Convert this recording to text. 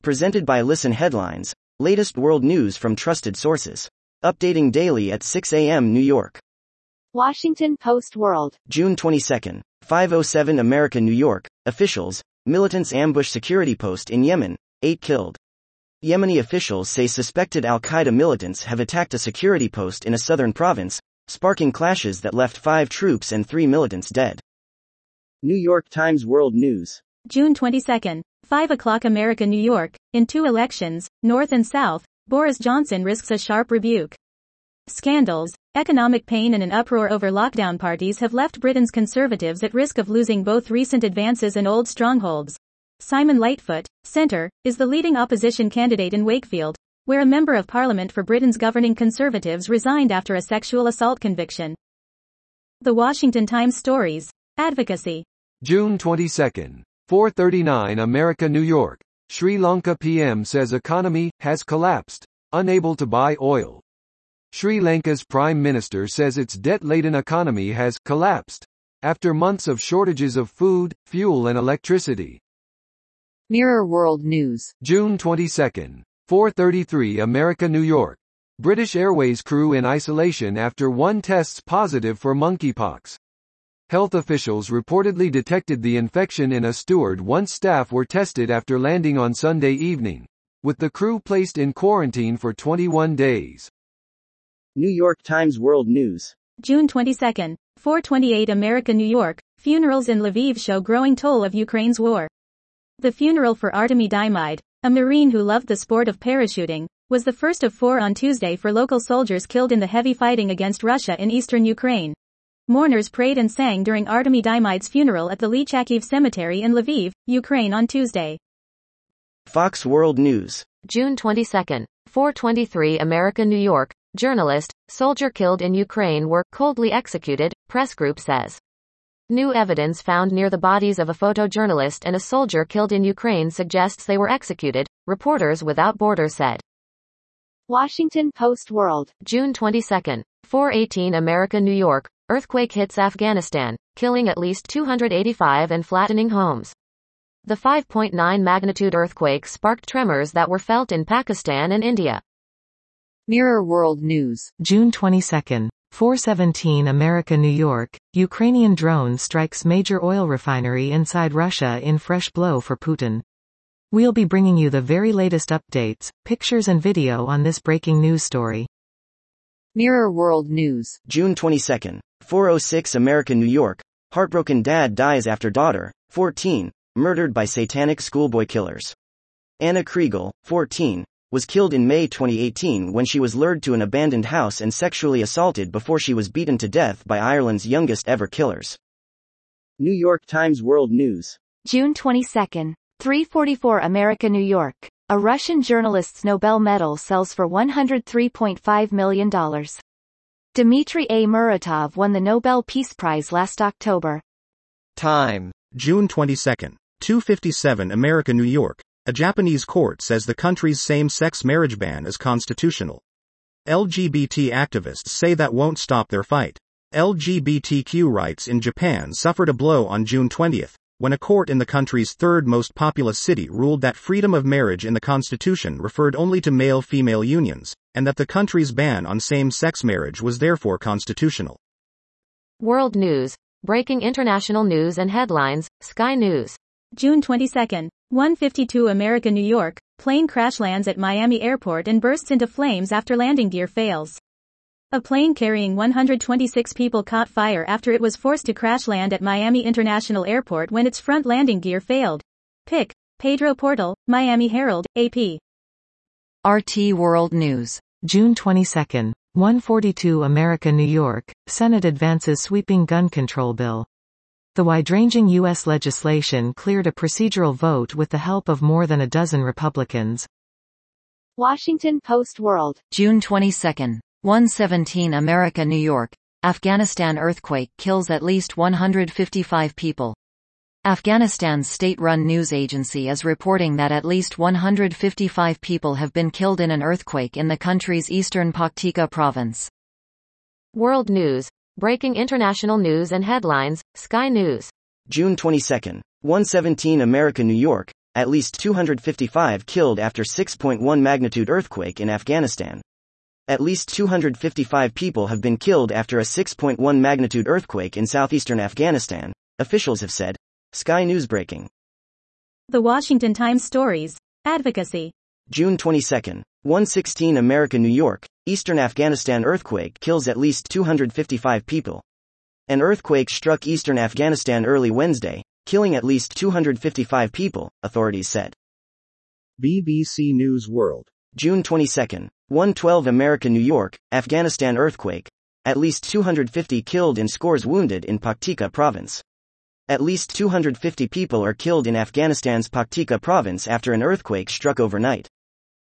Presented by Listen Headlines, latest world news from trusted sources. Updating daily at 6 a.m. New York. Washington Post World. June 22, 5:07 America, New York. Officials, militants ambush security post in Yemen, 8 killed. Yemeni officials say suspected al-Qaeda militants have attacked a security post in a southern province, sparking clashes that left 5 troops and 3 militants dead. New York Times World News. June 22, 5 o'clock America, New York. In 2 elections, North and South, Boris Johnson risks a sharp rebuke. Scandals, economic pain and an uproar over lockdown parties have left Britain's Conservatives at risk of losing both recent advances and old strongholds. Simon Lightfoot, Centre, is the leading opposition candidate in Wakefield, where a member of Parliament for Britain's governing Conservatives resigned after a sexual assault conviction. The Washington Times Stories. Advocacy. June 22, 4:39 America, New York. Sri Lanka PM says economy has collapsed, unable to buy oil. Sri Lanka's Prime Minister says its debt-laden economy has collapsed after months of shortages of food, fuel and electricity. Mirror World News. June 22, 4:33 America, New York. British Airways crew in isolation after one tests positive for monkeypox. Health officials reportedly detected the infection in a steward once staff were tested after landing on Sunday evening, with the crew placed in quarantine for 21 days. New York Times World News. June 22, 4:28 America, New York. Funerals in Lviv show growing toll of Ukraine's war. The funeral for Artemy Diomide, a Marine who loved the sport of parachuting, was the first of 4 on Tuesday for local soldiers killed in the heavy fighting against Russia in eastern Ukraine. Mourners prayed and sang during Artemy Diomide's funeral at the Lychakiv Cemetery in Lviv, Ukraine on Tuesday. Fox World News. June 22, 4:23 America, New York. Journalist, soldier killed in Ukraine were coldly executed, press group says. New evidence found near the bodies of a photojournalist and a soldier killed in Ukraine suggests they were executed, Reporters Without Borders said. Washington Post World. June 22, 4:18 America, New York. Earthquake hits Afghanistan, killing at least 285 and flattening homes. The 5.9 magnitude earthquake sparked tremors that were felt in Pakistan and India. Mirror World News. June 22, 4:17 America, New York. Ukrainian drone strikes major oil refinery inside Russia in fresh blow for Putin. We'll be bringing you the very latest updates, pictures and video on this breaking news story. Mirror World News. June 22, 4:06 America, New York. Heartbroken dad dies after daughter, 14, murdered by satanic schoolboy killers. Anna Kriegel, 14, was killed in May 2018 when she was lured to an abandoned house and sexually assaulted before she was beaten to death by Ireland's youngest ever killers. New York Times World News. June 22, 3:44 America, New York. A Russian journalist's Nobel medal sells for $103.5 million. Dmitry A. Muratov won the Nobel Peace Prize last October. Time. June 22, 2:57 America, New York. A Japanese court says the country's same-sex marriage ban is constitutional. LGBT activists say that won't stop their fight. LGBTQ rights in Japan suffered a blow on June 20, when a court in the country's third most populous city ruled that freedom of marriage in the constitution referred only to male-female unions, and that the country's ban on same-sex marriage was therefore constitutional. World News. Breaking international news and headlines, Sky News. June 22, 1:52 America, New York. Plane crash lands at Miami Airport and bursts into flames after landing gear fails. A plane carrying 126 people caught fire after it was forced to crash land at Miami International Airport when its front landing gear failed. Pic. Pedro Portal, Miami Herald, AP. RT World News. June 22, 1:42 America, New York. Senate advances sweeping gun control bill. The wide-ranging U.S. legislation cleared a procedural vote with the help of more than a dozen Republicans. Washington Post World. June 22, 1:17 America, New York. Afghanistan earthquake kills at least 155 people. Afghanistan's state-run news agency is reporting that at least 155 people have been killed in an earthquake in the country's eastern Paktika province. World News. Breaking international news and headlines, Sky News. June 22, 1:17 America, New York. at least 255 killed after 6.1 magnitude earthquake in Afghanistan. At least 255 people have been killed after a 6.1 magnitude earthquake in southeastern Afghanistan, officials have said. Sky News breaking. The Washington Times stories. Advocacy. June 22. 1:16 America, New York. Eastern Afghanistan earthquake kills at least 255 people. An earthquake struck eastern Afghanistan early Wednesday, killing at least 255 people, authorities said. BBC News World. June 22. 1:12 America, New York. Afghanistan earthquake. At least 250 killed and scores wounded in Paktika province. At least 250 people are killed in Afghanistan's Paktika province after an earthquake struck overnight.